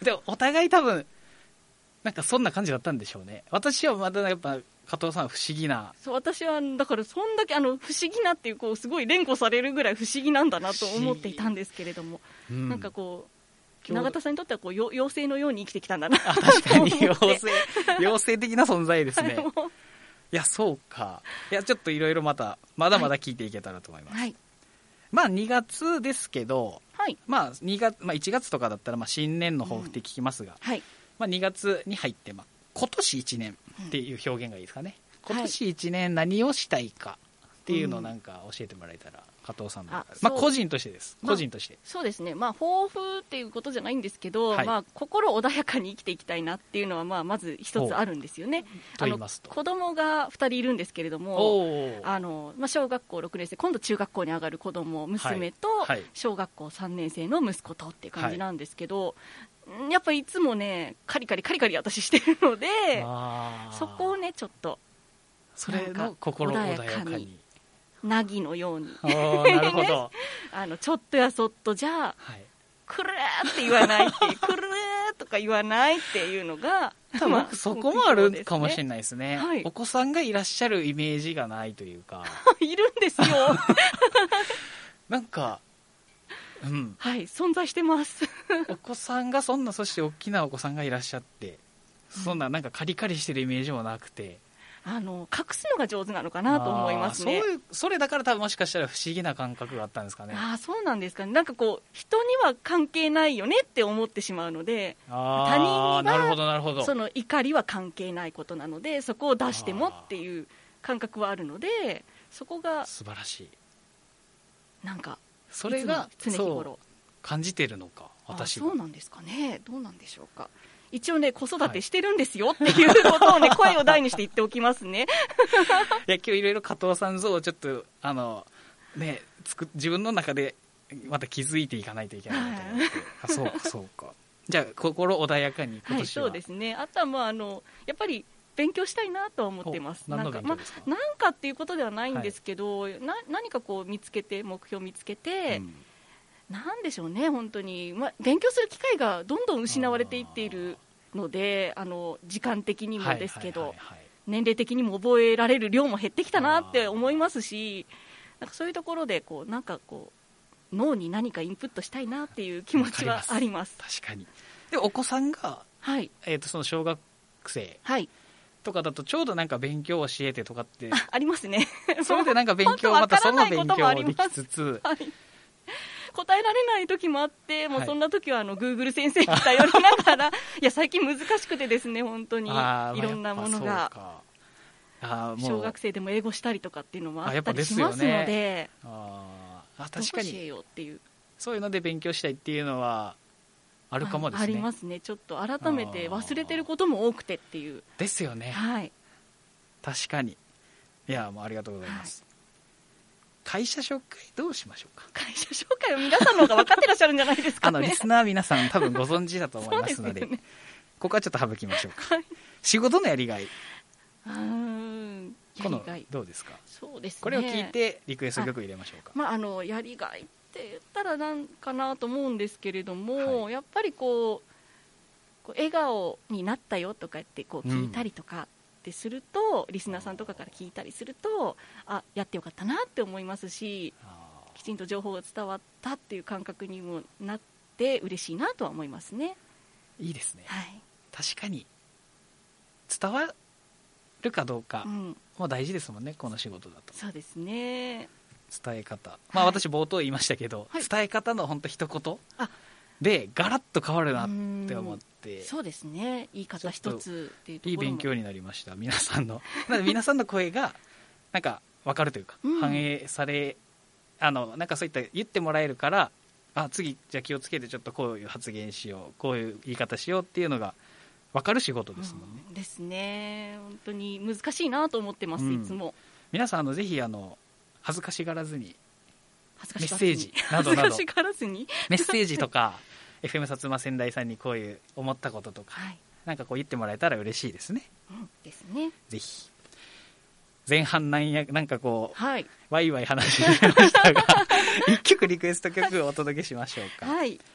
でお互い多分なんかそんな感じだったんでしょうね。私はまだやっぱ加藤さん不思議な。 そう、私はだからそんだけ不思議なっていう、こうすごい連呼されるぐらい不思議なんだなと思っていたんですけれども、なんかこう永田さんにとってはこう妖精のように生きてきたんだな。 確かに妖精的な存在ですね。いやそうか。いやちょっといろいろまだまだ聞いていけたらと思います。 はい、 まあ2月ですけど、 はい、 まあ1月とかだったらまあ新年の抱負って聞きますが、 はい、 まあ2月に入って今年1年っていう表現がいいですかね。今年1年何をしたいかっていうのをなんか教えてもらえたら、加藤さんの中で、まあ個人としてです。個人として。 そうですね。まあ抱負っていうことじゃないんですけど、 はい、 まあ心穏やかに生きていきたいなっていうのはまず一つあるんですよね。 と言いますと、 子供が2人いるんですけれども、まあ小学校6年生、今度中学校に上がる子供、娘と小学校3年生の息子とっていう感じなんですけど。やっぱいつもねカリカリ私してるので、そこをねちょっとそれの心穏やかになぎのようになるほどちょっとやそっとじゃあ、はい、くるーって言わないっていうくるーとか言わないっていうのが多分そこもあるかもしれないですね、 はい、 お子さんがいらっしゃるイメージがないというかいるんですよなんかはい、存在してますお子さんがそして大きなお子さんがいらっしゃって、そんななんかカリカリしてるイメージもなくて、 隠すのが上手なのかなと思いますね。 それだから多分もしかしたら不思議な感覚があったんですかね。 そうなんですかね。なんかこう人には関係ないよねって思ってしまうので、他人にはなるほどなるほど、 その怒りは関係ないことなので、そこを出してもっていう感覚はあるので、そこが素晴らしい。 なんかそれが常日頃感じてるのか、私が。そうなんですかね。どうなんでしょうか。一応ね子育てしてるんですよっていうことをね、声を大にして言っておきますねいや今日いろいろ加藤さん像をちょっとね自分の中でまた気づいていかないといけないなと思ってそうかそうか。じゃあ心穏やかに今年は、 そうですね。あとはやっぱり勉強したいなとは思ってます。 何の勉強ですか？ なんかっていうことではないんですけど、何かこう見つけて、目標を見つけて、なんでしょうね、本当に、勉強する機会がどんどん失われていっているので、時間的にもですけど、年齢的にも覚えられる量も減ってきたなって思いますし、なんかそういうところでなんか脳に何かインプットしたいなっていう気持ちはあります。 確かに。でお子さんが、その小学生、とかだとちょうどなんか勉強を教えてとかってありますね。 それでなんか勉強またその勉強もできつつ、 答えられない時もあって、もうそんな時はGoogle 先生に頼りながらいや最近難しくてですね、本当にいろんなものが、小学生でも英語したりとかっていうのもあったりしますので、 確かに教えようっていう、 そういうので勉強したいっていうのはあるかもですね。 ありますね。ちょっと改めて忘れてることも多くてっていうですよね。確かに。いやもうありがとうございます、会社紹介どうしましょうか。 会社紹介は皆さんの方が分かってらっしゃるんじゃないですかね。 リスナー皆さん多分ご存知だと思いますのでここはちょっと省きましょうか、仕事のやりがい、このどうですか。 そうですね、 これを聞いてリクエスト曲入れましょうか。 やりがいって言ったらなんかなと思うんですけれども、やっぱり笑顔になったよとかって聞いたりとかってすると、リスナーさんとかから聞いたりすると、やってよかったなって思いますし、きちんと情報が伝わったっていう感覚にもなって嬉しいなとは思いますね。 いいですね、確かに伝わるかどうかも大事ですもんね、この仕事だと。 そうですね。 伝え方、私冒頭言いましたけど、伝え方の本当一言でガラッと変わるなって思って、 そうですね、言い方一つっていうところもいい勉強になりました。皆さんの声がなんか分かるというか、反映され、なんかそういった言ってもらえるから、次じゃあ気をつけてちょっとこういう発言しよう、こういう言い方しようっていうのが分かる仕事ですもんね。 ですね。本当に難しいなと思ってます、いつも。 皆さんぜひ恥ずかしがらずにメッセージなどなどメッセージとかFM 薩摩仙台さんにこういう思ったこととか、なんか言ってもらえたら嬉しいですね。 ですね。 ぜひ前半なんかワイワイ話してましたが一曲リクエスト曲をお届けしましょうか。